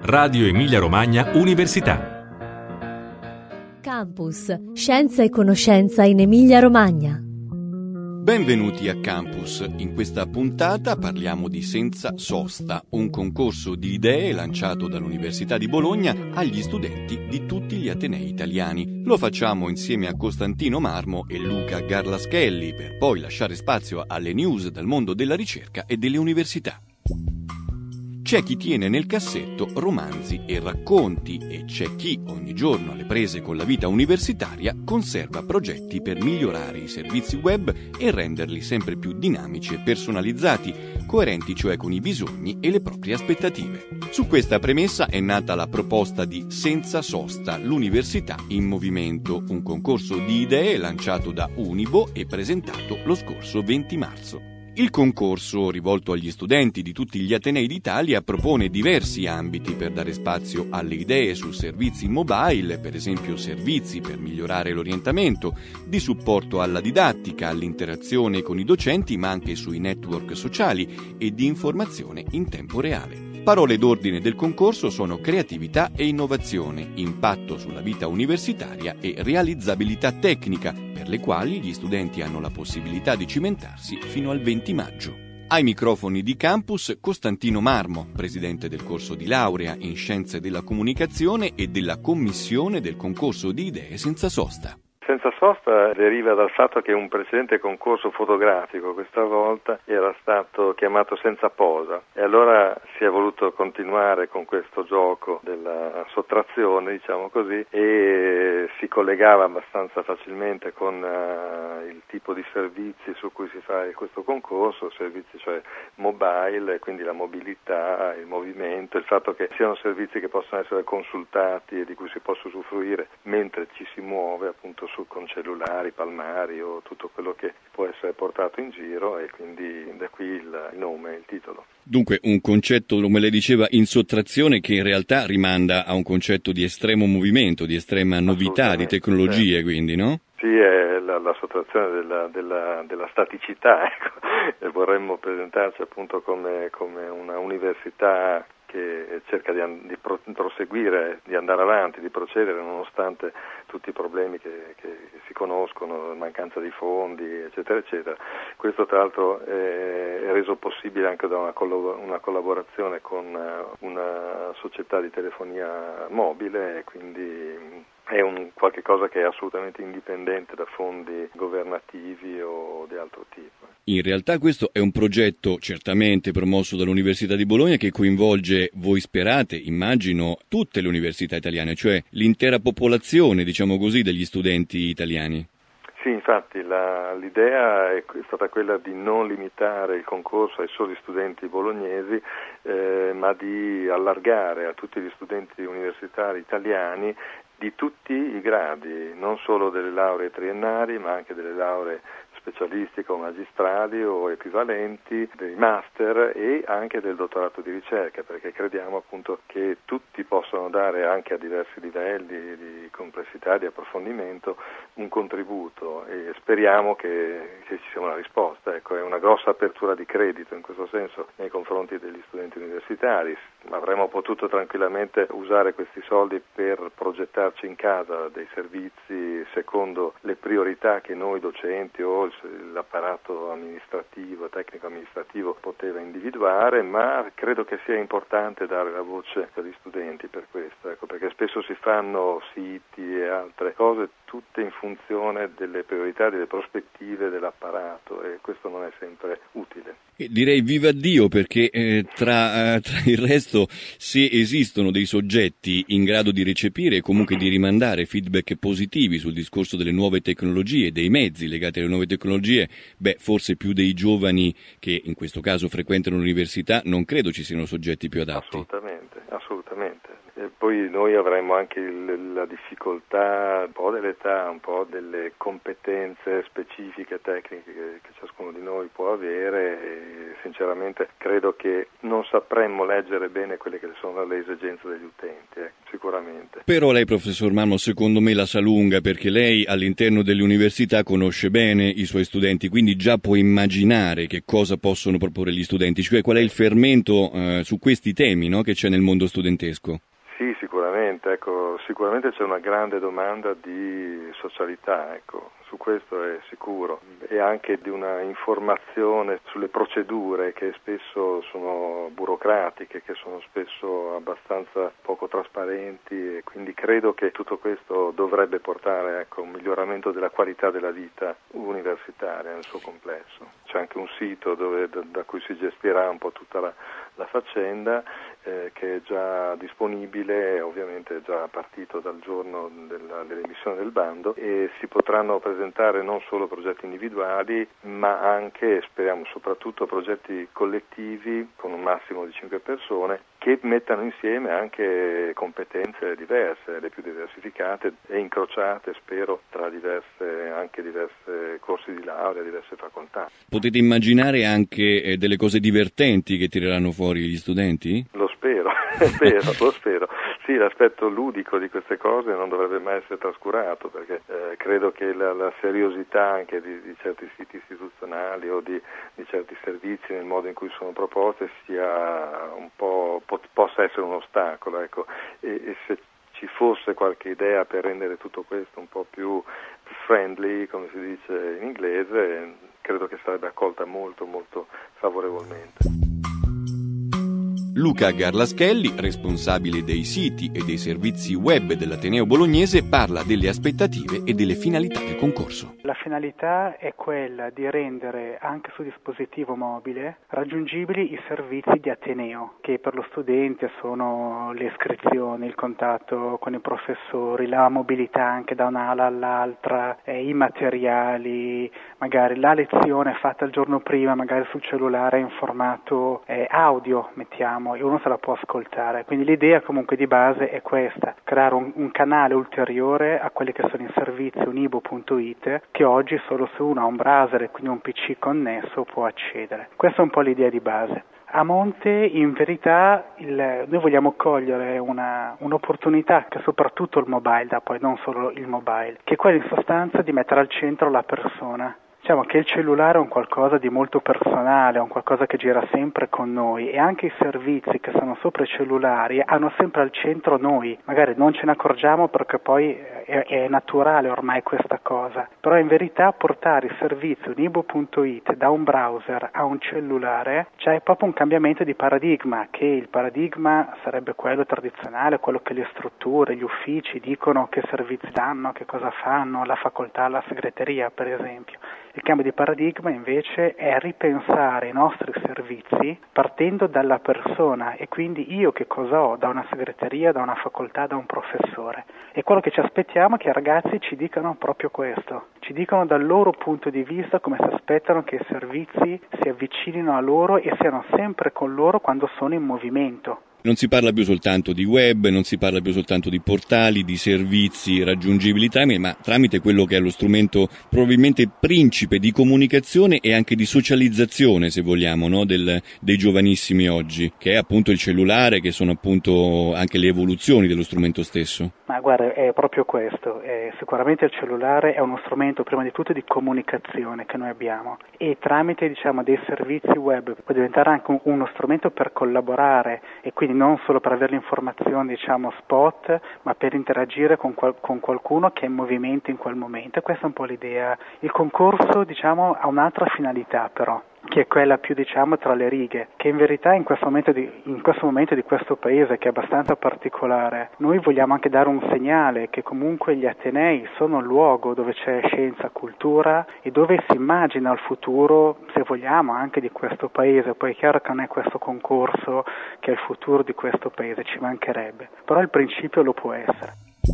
Radio Emilia Romagna Università. Campus, scienza e conoscenza in Emilia Romagna. Benvenuti a Campus. In questa puntata parliamo di Senza Sosta, un concorso di idee lanciato dall'Università di Bologna agli studenti di tutti gli atenei italiani. Lo facciamo insieme a Costantino Marmo e Luca Garlaschelli, per poi lasciare spazio alle news dal mondo della ricerca e delle università. C'è chi tiene nel cassetto romanzi e racconti e c'è chi, ogni giorno alle prese con la vita universitaria, conserva progetti per migliorare i servizi web e renderli sempre più dinamici e personalizzati, coerenti cioè con i bisogni e le proprie aspettative. Su questa premessa è nata la proposta di Senza Sosta, l'Università in Movimento, un concorso di idee lanciato da Unibo e presentato lo scorso 20 marzo. Il concorso, rivolto agli studenti di tutti gli atenei d'Italia, propone diversi ambiti per dare spazio alle idee su servizi mobile, per esempio servizi per migliorare l'orientamento, di supporto alla didattica, all'interazione con i docenti, ma anche sui network sociali e di informazione in tempo reale. Parole d'ordine del concorso sono creatività e innovazione, impatto sulla vita universitaria e realizzabilità tecnica, per le quali gli studenti hanno la possibilità di cimentarsi fino al 20 maggio. Ai microfoni di Campus Costantino Marmo, presidente del corso di laurea in Scienze della Comunicazione e della commissione del concorso di idee Senza Sosta. Senza Sosta deriva dal fatto che un precedente concorso fotografico questa volta era stato chiamato Senza Posa e allora si è voluto continuare con questo gioco della sottrazione, diciamo così, e si collegava abbastanza facilmente con il tipo di servizi su cui si fa questo concorso, servizi cioè mobile, e quindi la mobilità, il movimento, il fatto che siano servizi che possono essere consultati e di cui si possa usufruire mentre ci si muove appunto con cellulari, palmari o tutto quello che può essere portato in giro, e quindi da qui il nome, il titolo. Dunque un concetto, come lei diceva, in sottrazione, che in realtà rimanda a un concetto di estremo movimento, di estrema novità, di tecnologie, quindi, no? Sì, è la sottrazione della staticità, ecco. E vorremmo presentarci appunto come una università che cerca di proseguire, di andare avanti, di procedere nonostante tutti i problemi che si conoscono, mancanza di fondi, eccetera, eccetera. Questo tra l'altro è reso possibile anche da una collaborazione con una società di telefonia mobile, e quindi è un qualche cosa che è assolutamente indipendente da fondi governativi o di altro tipo. In realtà questo è un progetto certamente promosso dall'Università di Bologna che coinvolge, voi sperate, immagino, tutte le università italiane, cioè l'intera popolazione, diciamo così, degli studenti italiani. Sì, infatti l'idea è stata quella di non limitare il concorso ai soli studenti bolognesi, ma di allargare a tutti gli studenti universitari italiani di tutti i gradi, non solo delle lauree triennali, ma anche delle lauree specialistiche o magistrali o equivalenti, dei master e anche del dottorato di ricerca, perché crediamo appunto che tutti possono dare, anche a diversi livelli di complessità, di approfondimento, un contributo, e speriamo che ci sia una risposta. Ecco, è una grossa apertura di credito in questo senso nei confronti degli studenti universitari. Avremmo potuto tranquillamente usare questi soldi per progettarci in casa dei servizi secondo le priorità che noi docenti o l'apparato amministrativo, tecnico-amministrativo poteva individuare, ma credo che sia importante dare la voce agli studenti per questo, ecco, perché spesso si fanno siti e altre cose tutte in funzione delle priorità, delle prospettive dell'apparato, e questo non è sempre utile. Direi viva Dio, perché tra il resto, se esistono dei soggetti in grado di recepire e comunque di rimandare feedback positivi sul discorso delle nuove tecnologie, dei mezzi legati alle nuove tecnologie, forse più dei giovani che in questo caso frequentano l'università, non credo ci siano soggetti più adatti. Assolutamente. poi noi avremo anche la difficoltà, un po' dell'età, un po' delle competenze specifiche, tecniche che ciascuno di noi può avere e sinceramente credo che non sapremmo leggere bene quelle che sono le esigenze degli utenti, sicuramente. Però lei, professor Marmo, secondo me la sa lunga, perché lei all'interno delle università conosce bene i suoi studenti, quindi già può immaginare che cosa possono proporre gli studenti, cioè qual è il fermento su questi temi, no, che c'è nel mondo studentesco. Sì, sicuramente, sicuramente c'è una grande domanda di socialità, su questo è sicuro, e anche di una informazione sulle procedure che spesso sono burocratiche, che sono spesso abbastanza poco trasparenti, e quindi credo che tutto questo dovrebbe portare a un miglioramento della qualità della vita universitaria nel suo complesso. C'è anche un sito da cui si gestirà un po' tutta la faccenda, che è già disponibile, ovviamente è già partito dal giorno dell'emissione del bando, e si potranno presentare non solo progetti individuali ma anche, speriamo soprattutto, progetti collettivi con un massimo di 5 persone che mettano insieme anche competenze diverse, le più diversificate e incrociate, spero, tra diverse corsi di laurea, diverse facoltà. Potete immaginare anche delle cose divertenti che tireranno fuori gli studenti? Lo spero, lo spero. Sì, l'aspetto ludico di queste cose non dovrebbe mai essere trascurato, perché credo che la seriosità anche di certi siti istituzionali o di certi servizi nel modo in cui sono proposte sia un po' possa essere un ostacolo, e se ci fosse qualche idea per rendere tutto questo un po' più friendly, come si dice in inglese, credo che sarebbe accolta molto molto favorevolmente. Luca Garlaschelli, responsabile dei siti e dei servizi web dell'Ateneo Bolognese, parla delle aspettative e delle finalità del concorso. La finalità è quella di rendere anche su dispositivo mobile raggiungibili i servizi di Ateneo, che per lo studente sono le iscrizioni, il contatto con i professori, la mobilità anche da un'ala all'altra, i materiali, magari la lezione fatta il giorno prima, magari sul cellulare in formato audio, mettiamo, e uno se la può ascoltare. Quindi l'idea comunque di base è questa: creare un canale ulteriore a quelli che sono i servizi unibo.it, che oggi solo se uno ha un browser e quindi un PC connesso può accedere. Questa è un po' l'idea di base. A monte, in verità, noi vogliamo cogliere un'opportunità che soprattutto il mobile dà, poi non solo il mobile, che è quella in sostanza di mettere al centro la persona. Diciamo che il cellulare è un qualcosa di molto personale, è un qualcosa che gira sempre con noi, e anche i servizi che sono sopra i cellulari hanno sempre al centro noi. Magari non ce ne accorgiamo perché poi è naturale ormai questa cosa, però in verità portare i servizi unibo.it da un browser a un cellulare c'è proprio un cambiamento di paradigma, che il paradigma sarebbe quello tradizionale, quello che le strutture, gli uffici dicono che servizi danno, che cosa fanno, la facoltà, la segreteria per esempio. Il cambio di paradigma invece è ripensare i nostri servizi partendo dalla persona, e quindi io che cosa ho da una segreteria, da una facoltà, da un professore. E quello che ci aspettiamo è che i ragazzi ci dicano proprio questo, ci dicono dal loro punto di vista come si aspettano che i servizi si avvicinino a loro e siano sempre con loro quando sono in movimento. Non si parla più soltanto di web, non si parla più soltanto di portali, di servizi raggiungibili tramite quello che è lo strumento probabilmente principe di comunicazione e anche di socializzazione, se vogliamo, no? dei giovanissimi oggi, che è appunto il cellulare, che sono appunto anche le evoluzioni dello strumento stesso. Ma guarda, è proprio questo. Sicuramente il cellulare è uno strumento prima di tutto di comunicazione che noi abbiamo, e tramite dei servizi web può diventare anche uno strumento per collaborare, e quindi non solo per avere l'informazione spot, ma per interagire con qualcuno che è in movimento in quel momento. E questa è un po' l'idea. Il concorso ha un'altra finalità però, che è quella più tra le righe, che in verità in questo momento di questo paese, che è abbastanza particolare, noi vogliamo anche dare un segnale che comunque gli atenei sono il luogo dove c'è scienza, cultura e dove si immagina il futuro, se vogliamo, anche di questo paese. Poi è chiaro che non è questo concorso che è il futuro di questo paese, ci mancherebbe, però il principio lo può essere.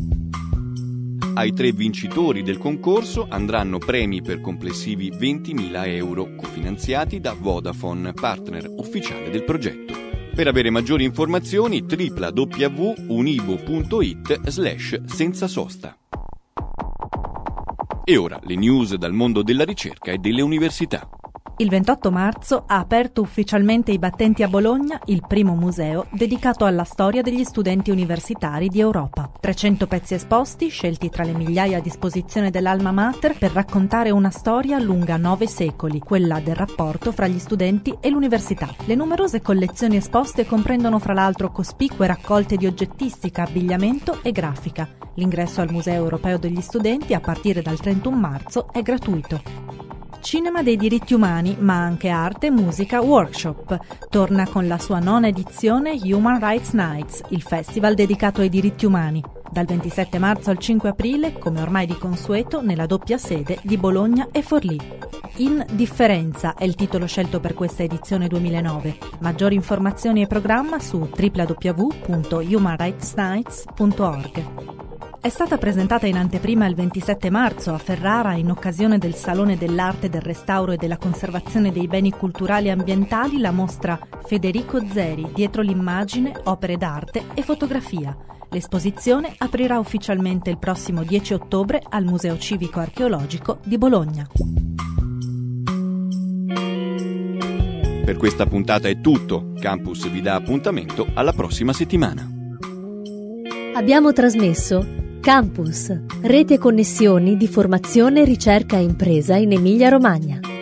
Ai 3 vincitori del concorso andranno premi per complessivi 20.000 euro, cofinanziati da Vodafone, partner ufficiale del progetto. Per avere maggiori informazioni www.unibo.it/senza sosta. E ora le news dal mondo della ricerca e delle università. Il 28 marzo ha aperto ufficialmente i battenti a Bologna il primo museo dedicato alla storia degli studenti universitari di Europa. 300 pezzi esposti, scelti tra le migliaia a disposizione dell'Alma Mater, per raccontare una storia lunga 9 secoli, quella del rapporto fra gli studenti e l'università. Le numerose collezioni esposte comprendono fra l'altro cospicue raccolte di oggettistica, abbigliamento e grafica. L'ingresso al Museo Europeo degli Studenti a partire dal 31 marzo è gratuito. Cinema dei diritti umani, ma anche arte, musica, workshop. Torna con la sua 9ª edizione Human Rights Nights, il festival dedicato ai diritti umani. Dal 27 marzo al 5 aprile, come ormai di consueto, nella doppia sede di Bologna e Forlì. Indifferenza è il titolo scelto per questa edizione 2009. Maggiori informazioni e programma su www.humanrightsnights.org. È stata presentata in anteprima il 27 marzo a Ferrara in occasione del Salone dell'Arte, del Restauro e della Conservazione dei Beni Culturali e Ambientali la mostra Federico Zeri, dietro l'immagine, opere d'arte e fotografia. L'esposizione aprirà ufficialmente il prossimo 10 ottobre al Museo Civico Archeologico di Bologna. Per questa puntata è tutto. Campus vi dà appuntamento alla prossima settimana. Abbiamo trasmesso Campus, rete e connessioni di formazione, ricerca e impresa in Emilia-Romagna.